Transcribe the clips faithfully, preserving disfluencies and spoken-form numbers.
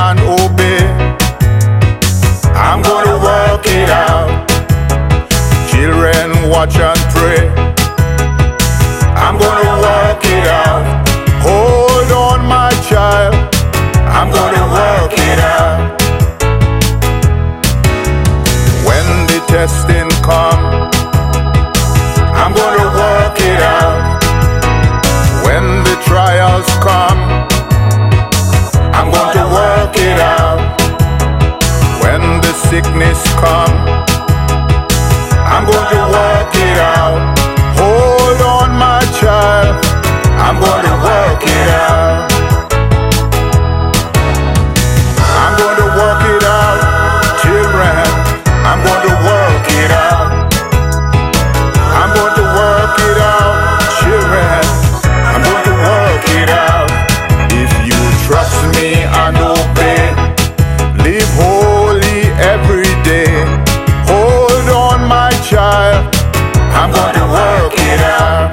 and obey. I'm gonna work it out. Children, watch and pray. I'm gonna work it out. Hold on, my child. I'm gonna work it out. When the testing come, I'm gonna work it out. When the trials come, I'm going to work it out. When the sickness come, I'm going to work it out. Hold on, my child. I'm going to work it out. I'm going to work it out, children. I'm going to work it out. I'm going to work it out, children. I'm going to work it out. If you trust me and obey, live holy every day. Hold on, my child. I'm going to work it out.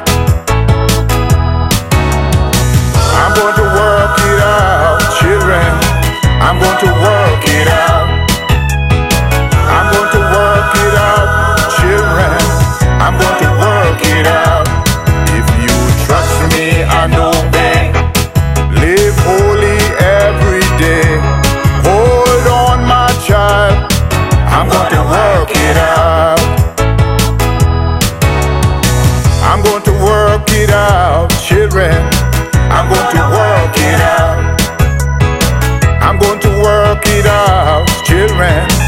I'm going to work it out, children. I'm going to work it out. I'm going to work it out, children. I'm going to work it out. If you trust me and obey, live holy every day. Hold on, my child. I'm going to work it out. I'm going to work it out, children. I'm going to work it out. I'm going to work it out, children.